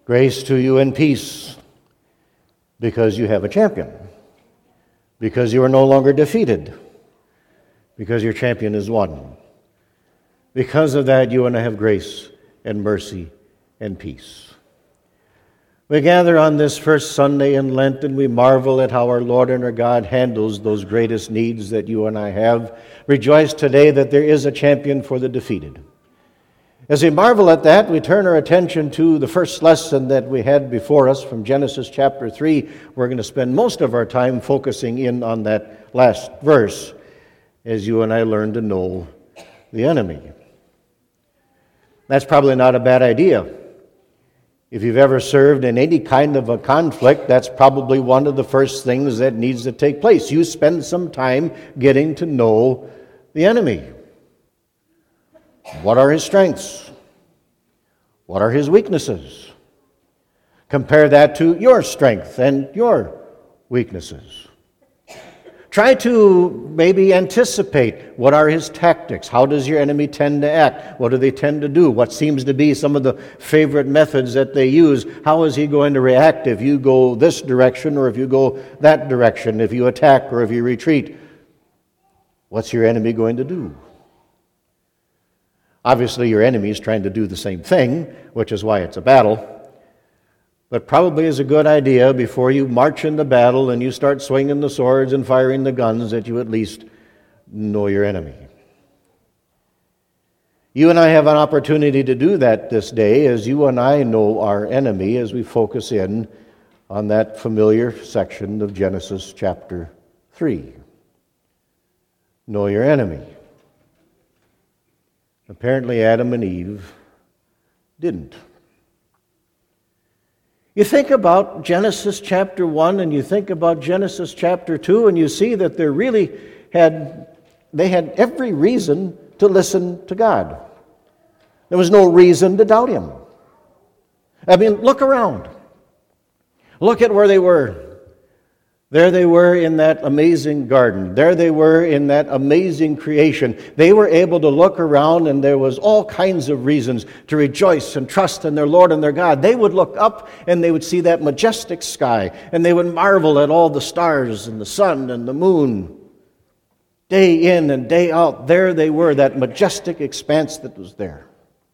Grace to you and peace, because you have a champion, because you are no longer defeated, because your champion is won. Because of that, you and I have grace and mercy and peace. We gather on this first Sunday in Lent, and we marvel at how our Lord and our God handles those greatest needs that you and I have. Rejoice today that there is a champion for the defeated. As we marvel at that, we turn our attention to the first lesson that we had before us from Genesis chapter 3. We're going to spend most of our time focusing in on that last verse as you and I learn to know the enemy. That's probably not a bad idea. If you've ever served in any kind of a conflict, that's probably one of the first things that needs to take place. You spend some time getting to know the enemy. What are his strengths? What are his weaknesses? Compare that to your strength and your weaknesses. Try to maybe anticipate what are his tactics. How does your enemy tend to act? What do they tend to do? What seems to be some of the favorite methods that they use? How is he going to react if you go this direction or if you go that direction, if you attack or if you retreat? What's your enemy going to do? Obviously, your enemy is trying to do the same thing, which is why it's a battle. But probably is a good idea before you march into battle and you start swinging the swords and firing the guns that you at least know your enemy. You and I have an opportunity to do that this day as you and I know our enemy as we focus in on that familiar section of Genesis chapter 3. Know your enemy. Apparently Adam and Eve didn't. You think about Genesis chapter 1 and you think about Genesis chapter 2 and you see that they had every reason to listen to God. There was no reason to doubt him. I mean, look around. Look at where they were. There they were in that amazing garden. There they were in that amazing creation. They were able to look around and there was all kinds of reasons to rejoice and trust in their Lord and their God. They would look up and they would see that majestic sky and they would marvel at all the stars and the sun and the moon. Day in and day out, there they were, that majestic expanse that was there.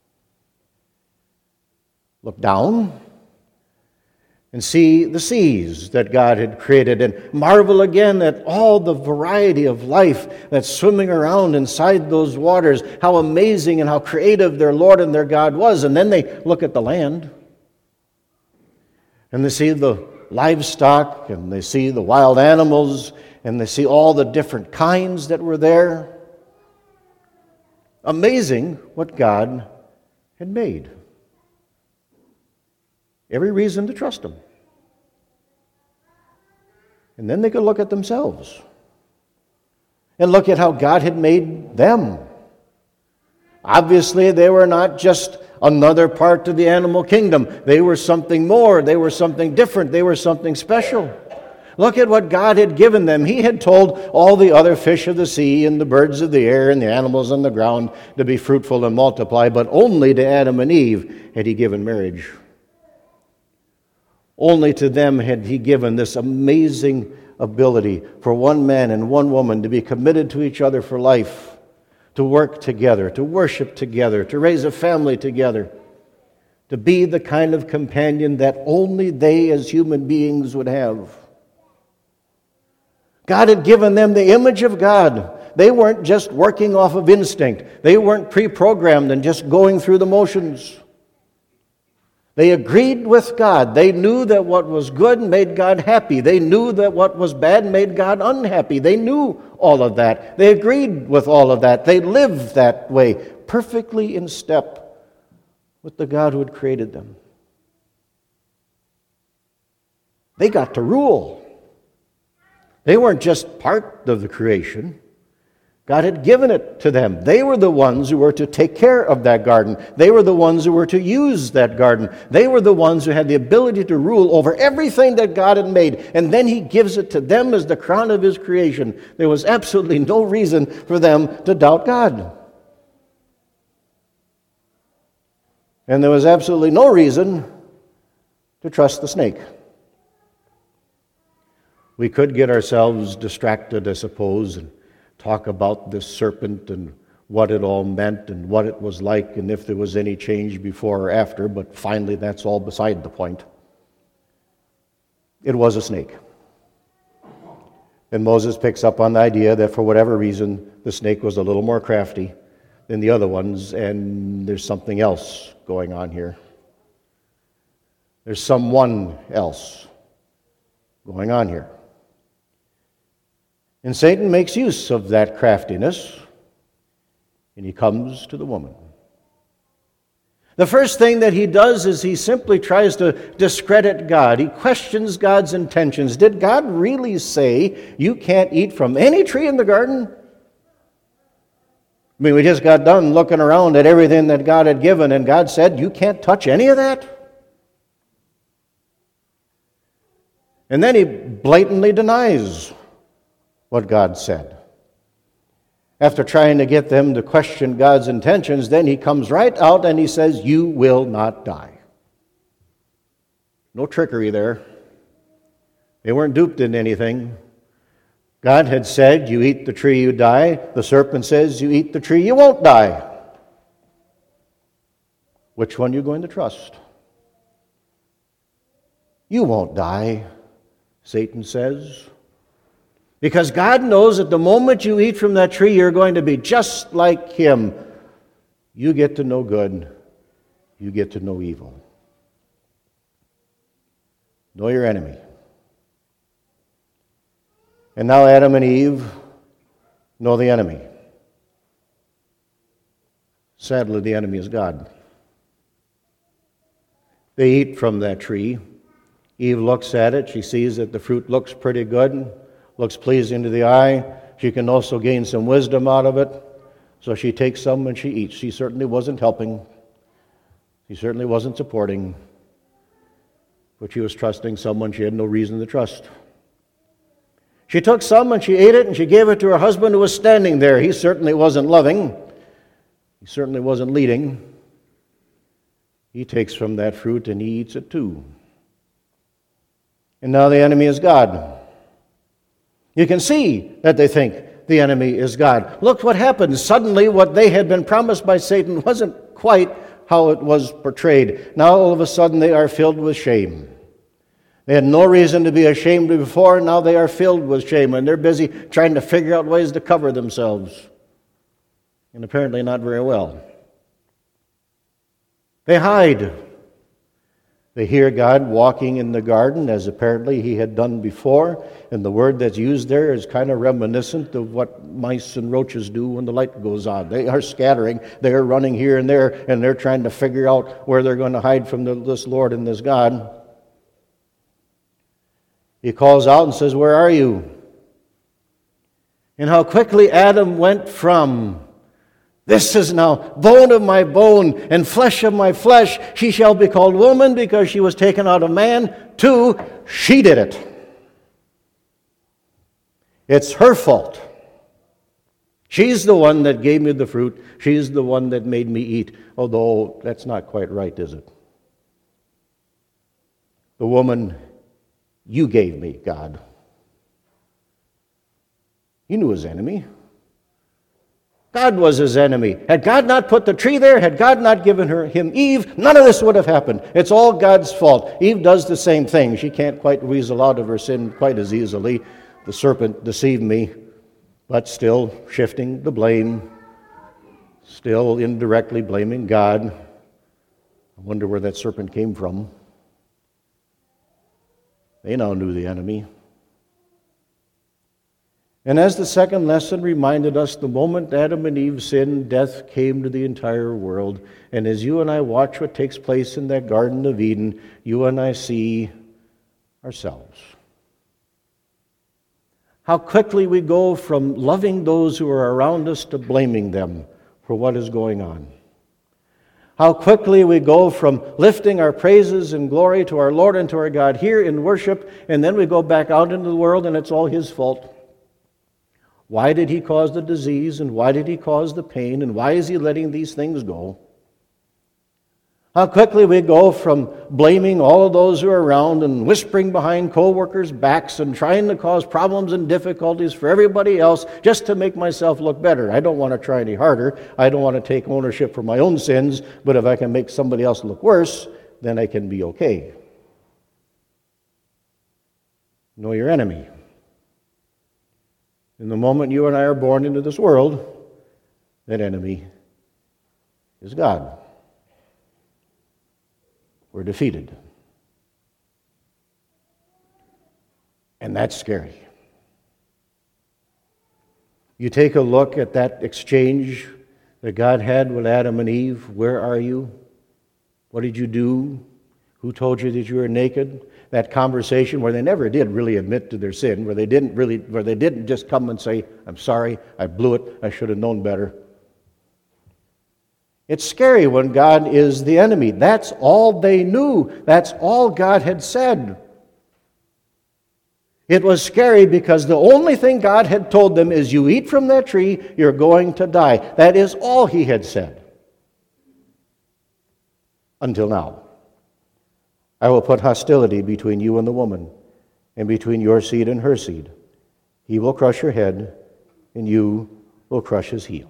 Look down and see the seas that God had created and marvel again at all the variety of life that's swimming around inside those waters, how amazing and how creative their Lord and their God was. And then they look at the land and they see the livestock and they see the wild animals and they see all the different kinds that were there. Amazing what God had made. Every reason to trust him. And then they could look at themselves and look at how God had made them. Obviously, they were not just another part of the animal kingdom. They were something more. They were something different. They were something special. Look at what God had given them. He had told all the other fish of the sea and the birds of the air and the animals on the ground to be fruitful and multiply, but only to Adam and Eve had he given marriage. Only to them had he given this amazing ability for one man and one woman to be committed to each other for life, to work together, to worship together, to raise a family together, to be the kind of companion that only they as human beings would have. God had given them the image of God. They weren't just working off of instinct. They weren't pre-programmed and just going through the motions. They agreed with God. They knew that what was good made God happy. They knew that what was bad made God unhappy. They knew all of that. They agreed with all of that. They lived that way, perfectly in step with the God who had created them. They got to rule. They weren't just part of the creation. God had given it to them. They were the ones who were to take care of that garden. They were the ones who were to use that garden. They were the ones who had the ability to rule over everything that God had made. And then he gives it to them as the crown of his creation. There was absolutely no reason for them to doubt God. And there was absolutely no reason to trust the snake. We could get ourselves distracted, I suppose, and talk about this serpent and what it all meant and what it was like and if there was any change before or after, but finally that's all beside the point. It was a snake. And Moses picks up on the idea that for whatever reason, the snake was a little more crafty than the other ones, and there's something else going on here. There's someone else going on here. And Satan makes use of that craftiness, and he comes to the woman. The first thing that he does is he simply tries to discredit God. He questions God's intentions. Did God really say you can't eat from any tree in the garden? I mean, we just got done looking around at everything that God had given, and God said you can't touch any of that? And then he blatantly denies what God said. After trying to get them to question God's intentions, then he comes right out and he says, you will not die. No trickery there. They weren't duped in anything. God had said, you eat the tree, you die. The serpent says, you eat the tree, you won't die. Which one are you going to trust? You won't die, Satan says. Because God knows that the moment you eat from that tree, you're going to be just like him. You get to know good. You get to know evil. Know your enemy. And now Adam and Eve know the enemy. Sadly, the enemy is God. They eat from that tree. Eve looks at it. She sees that the fruit looks pretty good, looks pleasing to the eye. She can also gain some wisdom out of it. So she takes some and she eats. She certainly wasn't helping. She certainly wasn't supporting. But she was trusting someone she had no reason to trust. She took some and she ate it and she gave it to her husband who was standing there. He certainly wasn't loving. He certainly wasn't leading. He takes from that fruit and he eats it too. And now the enemy is God. You can see that they think the enemy is God. Look what happened. Suddenly what they had been promised by Satan wasn't quite how it was portrayed. Now all of a sudden they are filled with shame. They had no reason to be ashamed before, now they are filled with shame, and they're busy trying to figure out ways to cover themselves. And apparently not very well. They hide. They hear God walking in the garden, as apparently he had done before, and the word that's used there is kind of reminiscent of what mice and roaches do when the light goes on. They are scattering, they are running here and there, and they're trying to figure out where they're going to hide from this Lord and this God. He calls out and says, "Where are you?" And how quickly Adam went from, "This is now bone of my bone and flesh of my flesh. She shall be called woman because she was taken out of man," to, "She did it. It's her fault. She's the one that gave me the fruit. She's the one that made me eat." Although that's not quite right, is it? The woman you gave me, God. He knew his enemy. God was his enemy. Had God not put the tree there, had God not given him Eve, none of this would have happened. It's all God's fault. Eve does the same thing. She can't quite weasel out of her sin quite as easily. The serpent deceived me, but still shifting the blame, still indirectly blaming God. I wonder where that serpent came from. They now knew the enemy. And as the second lesson reminded us, the moment Adam and Eve sinned, death came to the entire world. And as you and I watch what takes place in that Garden of Eden, you and I see ourselves. How quickly we go from loving those who are around us to blaming them for what is going on. How quickly we go from lifting our praises and glory to our Lord and to our God here in worship, and then we go back out into the world and it's all his fault. Why did he cause the disease, and why did he cause the pain, and why is he letting these things go? How quickly we go from blaming all of those who are around and whispering behind co-workers' backs and trying to cause problems and difficulties for everybody else just to make myself look better. I don't want to try any harder. I don't want to take ownership for my own sins, but if I can make somebody else look worse, then I can be okay. Know your enemy. In the moment you and I are born into this world, that enemy is God. We're defeated. And that's scary. You take a look at that exchange that God had with Adam and Eve. Where are you? What did you do? Who told you that you were naked? That conversation where they never did really admit to their sin, where they didn't just come and say, I'm sorry, I blew it, I should have known better. It's scary when God is the enemy. That's all they knew. That's all God had said. It was scary because the only thing God had told them is, you eat from that tree, you're going to die. That is all He had said. Until now. I will put hostility between you and the woman, and between your seed and her seed. He will crush your head, and you will crush his heel.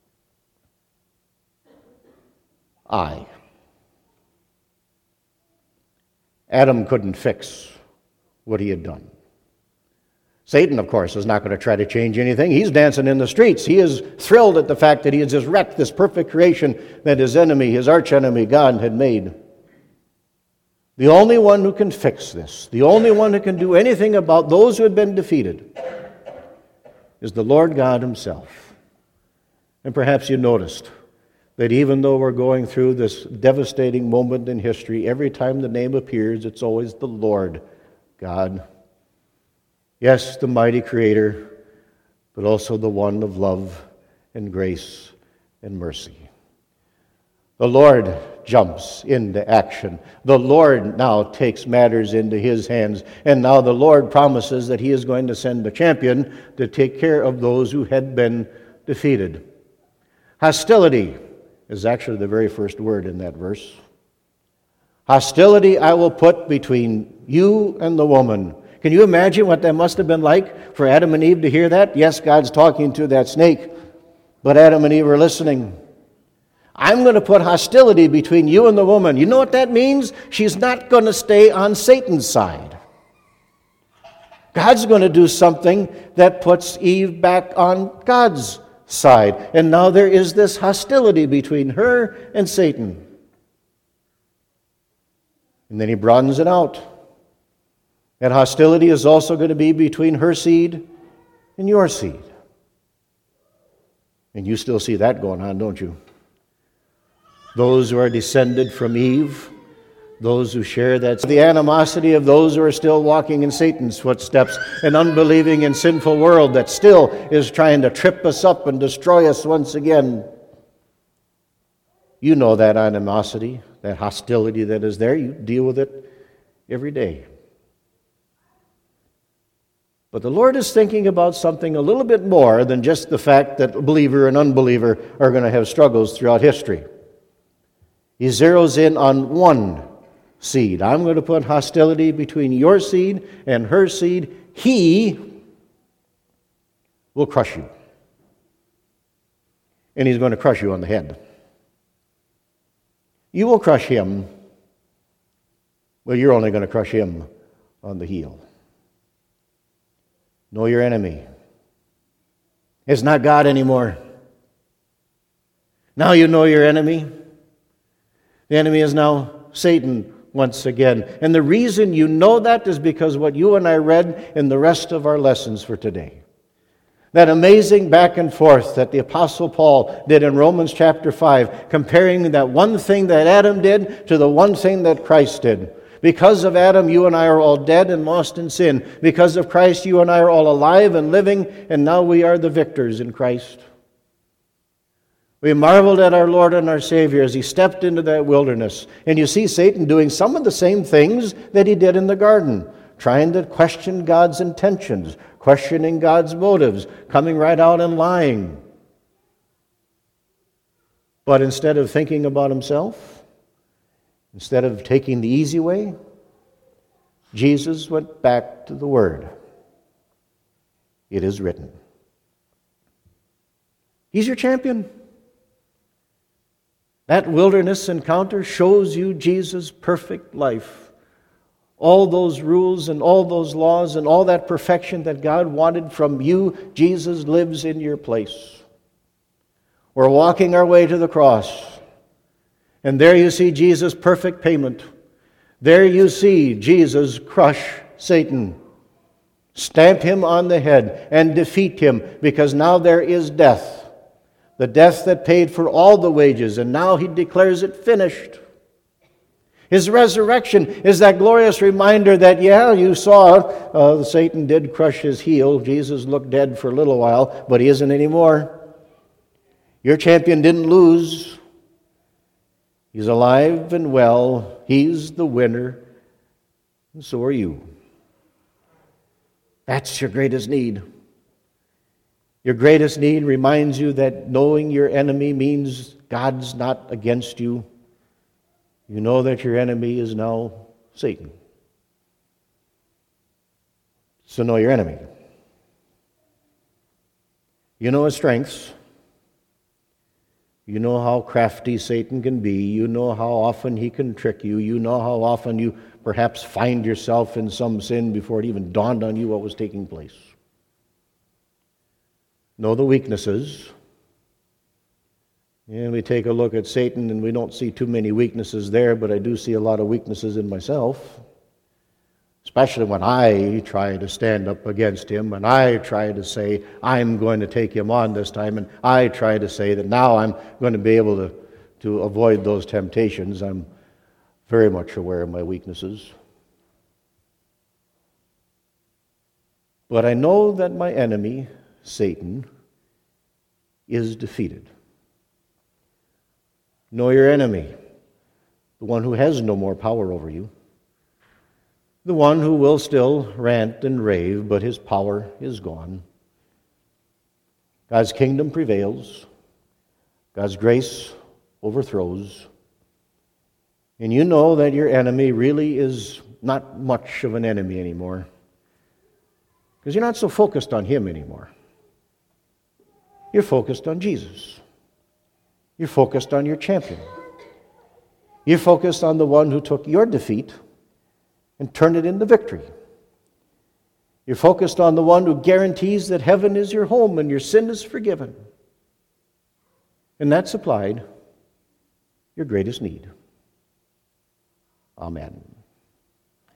Adam couldn't fix what he had done. Satan, of course, is not going to try to change anything. He's dancing in the streets. He is thrilled at the fact that he has just wrecked this perfect creation that his enemy, his archenemy, God, had made. The only one who can fix this, the only one who can do anything about those who had been defeated, is the Lord God Himself. And perhaps you noticed that even though we're going through this devastating moment in history, every time the name appears, it's always the Lord God. Yes, the mighty Creator, but also the one of love and grace and mercy. The Lord jumps into action. The Lord now takes matters into His hands. And now the Lord promises that He is going to send a champion to take care of those who had been defeated. Hostility is actually the very first word in that verse. Hostility I will put between you and the woman. Can you imagine what that must have been like for Adam and Eve to hear that? Yes, God's talking to that snake, but Adam and Eve are listening. I'm going to put hostility between you and the woman. You know what that means? She's not going to stay on Satan's side. God's going to do something that puts Eve back on God's side. And now there is this hostility between her and Satan. And then He broadens it out. That hostility is also going to be between her seed and your seed. And you still see that going on, don't you? Those who are descended from Eve, those who share the animosity of those who are still walking in Satan's footsteps, an unbelieving and sinful world that still is trying to trip us up and destroy us once again. You know that animosity, that hostility that is there. You deal with it every day. But the Lord is thinking about something a little bit more than just the fact that believer and unbeliever are going to have struggles throughout history. He zeroes in on one seed. I'm going to put hostility between your seed and her seed. He will crush you. And He's going to crush you on the head. You will crush him, but you're only going to crush him on the heel. Know your enemy. It's not God anymore. Now you know your enemy. The enemy is now Satan once again. And the reason you know that is because what you and I read in the rest of our lessons for today. That amazing back and forth that the Apostle Paul did in Romans chapter 5, comparing that one thing that Adam did to the one thing that Christ did. Because of Adam, you and I are all dead and lost in sin. Because of Christ, you and I are all alive and living, and now we are the victors in Christ. We marveled at our Lord and our Savior as He stepped into that wilderness. And you see Satan doing some of the same things that he did in the garden, trying to question God's intentions, questioning God's motives, coming right out and lying. But instead of thinking about himself, Instead of taking the easy way, Jesus went back to the Word. It is written. He's your champion. That wilderness encounter shows you Jesus' perfect life. All those rules and all those laws and all that perfection that God wanted from you, Jesus lives in your place. We're walking our way to the cross. And there you see Jesus' perfect payment. There you see Jesus crush Satan, stamp him on the head, and defeat him, because now there is death. The death that paid for all the wages, and now he declares it finished. His resurrection is that glorious reminder that, you saw Satan did crush his heel. Jesus looked dead for a little while, but he isn't anymore. Your champion didn't lose. He's alive and well. He's the winner. And so are you. That's your greatest need. Your greatest need reminds you that knowing your enemy means God's not against you. You know that your enemy is now Satan. So know your enemy. You know his strengths. You know how crafty Satan can be. You know how often he can trick you. You know how often you perhaps find yourself in some sin before it even dawned on you what was taking place. Know the weaknesses. And we take a look at Satan and we don't see too many weaknesses there, but I do see a lot of weaknesses in myself. Especially when I try to stand up against him, and I try to say, I'm going to take him on this time, and I try to say that now I'm going to be able to avoid those temptations. I'm very much aware of my weaknesses. But I know that my enemy, Satan, is defeated. Know your enemy, the one who has no more power over you. The one who will still rant and rave, but his power is gone. God's kingdom prevails. God's grace overthrows. And you know that your enemy really is not much of an enemy anymore, because you're not so focused on him anymore. You're focused on Jesus. You're focused on your champion. You're focused on the one who took your defeat and turn it into victory. You're focused on the one who guarantees that heaven is your home and your sin is forgiven. And that supplied your greatest need. Amen.